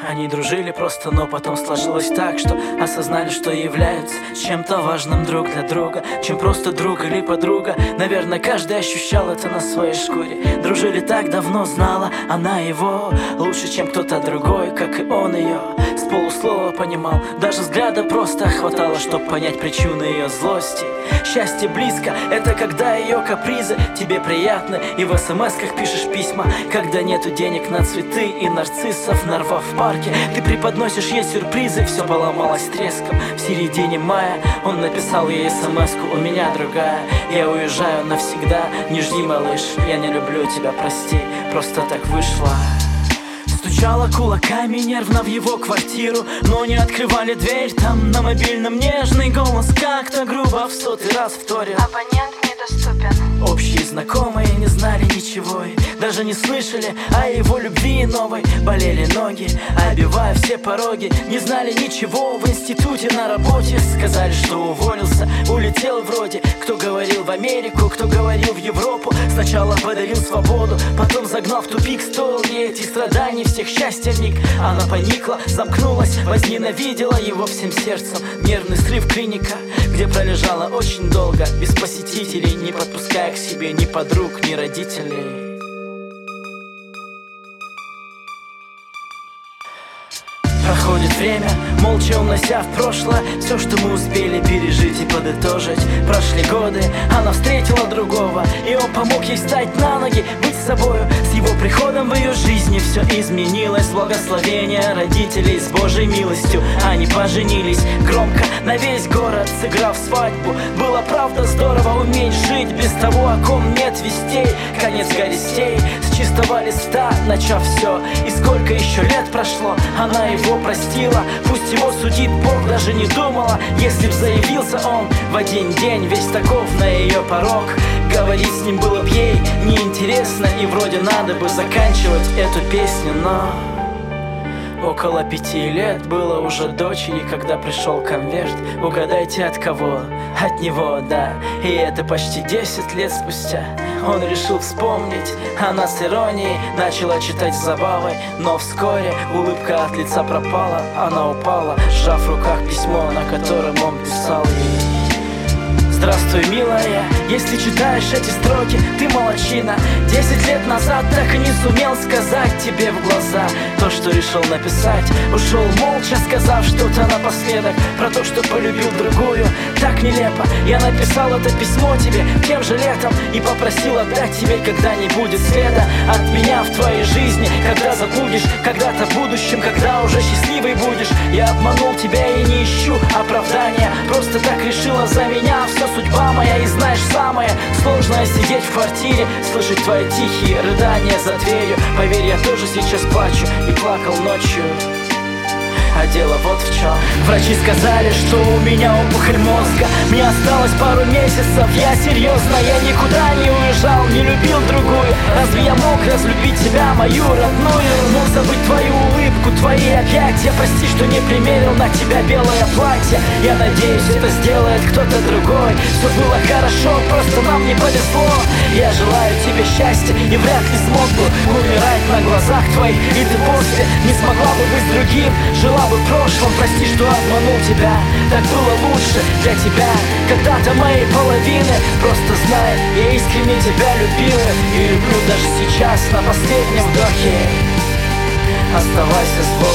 Они дружили просто, но потом сложилось так, что осознали, что являются чем-то важным друг для друга, чем просто друг или подруга. Наверное, каждый ощущал это на своей шкуре. Дружили так давно, знала она его лучше, чем кто-то другой, как и он ее. С полуслова понимал, даже взгляда просто хватало, чтобы понять причины ее злости. Счастье близко, это когда ее капризы тебе приятны, и в смс-ках пишешь письма, когда нету денег на цветы и нарциссов, нарвав в парке. Ты преподносишь ей сюрпризы, все поломалось треском. В середине мая он написал ей смс-ку: у меня другая, я уезжаю навсегда. Не жди, малыш, я не люблю тебя, прости, просто так вышло. Стучала кулаками нервно в его квартиру, но не открывали дверь. Там на мобильном нежный голос как-то грубо в 100-й раз вторил: абонент недоступен. Общие знакомые не знали ничего и даже не слышали о его любви новой. Болели ноги, обивая все пороги. Не знали ничего в институте, на работе. Сказали, что уволился, улетел вроде. Кто говорил в Америку, кто говорил в Европу. Сначала подарил свободу, потом загнал в тупик. Стоил ей этих страданий, всех счастья в миг. Она поникла, замкнулась, возненавидела его всем сердцем. Нервный срыв, клиника, где пролежала очень долго, без посетителей, не подпуская к себе ни подруг, ни родителей. Проходит время, молча унося в прошлое все, что мы успели пережить и подытожить. Прошли годы, она встретила другого, и он помог ей встать на ноги, быть собою. С его приходом в ее жизни все изменилось. Благословение родителей с Божьей милостью. Они поженились громко на весь город, сыграв свадьбу. Было правда здорово уметь жить без того, о ком нет вестей. Конец горестей, с чистого листа начав все. И сколько еще лет прошло, она его простила. Пусть его судит Бог, даже не думала, если б заявился он в один день весь таков на ее порог. Говорить с ним было б ей неинтересно, и вроде надо бы заканчивать эту песню, но около 5 лет было уже дочери, когда пришел конверт. Угадайте, от кого? От него, да. И это почти 10 лет спустя. Он решил вспомнить, она с иронией начала читать с забавой. Но вскоре улыбка от лица пропала. Она упала, сжав в руках письмо, на котором он писал ей: здравствуй, милая, если читаешь эти строки, ты молодчина. 10 лет назад так и не сумел сказать тебе в глаза то, что решил написать. Ушел молча, сказав что-то напоследок про то, что полюбил другую. Так нелепо, я написал это письмо тебе тем же летом и попросил отдать тебе, когда не будет следа от меня в твоей жизни. Когда забудешь, когда-то в будущем, когда уже счастливый будешь. Я обманул тебя и не ищу оправдания, просто так решила за меня все судьба моя. И знаешь, самое сложное сидеть в квартире, слышать твои тихие рыдания за дверью. Поверь, я тоже сейчас плачу и плакал ночью. А дело вот в чем. Врачи сказали, что у меня опухоль мозга. Мне осталось пару месяцев, я серьезно. Я никуда не уезжал, не любил другую. Разве я мог разлюбить тебя, мою родную? Мог забыть твою улыбку, твои объятия. Прости, что не примерил на тебя белое платье. Я надеюсь, это сделает кто-то другой. Все было хорошо, просто нам не повезло. Я желаю тебе счастья и вряд ли смог бы умирать на глазах твоих. И ты после не смогла бы быть с другим. Жила бы в прошлом, прости, что обманул тебя. Так было лучше для тебя, когда-то моей половины. Просто знай, я искренне тебя любила и люблю даже сейчас, на последнем вдохе. Оставайся с Богом.